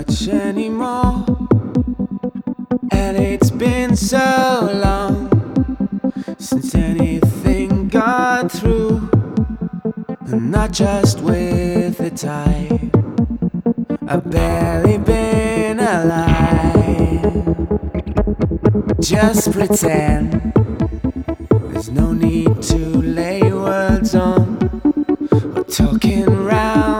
much anymore. And it's been so long since anything got through, and not just with the tide. I've barely been alive. Just pretend there's no need to lay words on or talking round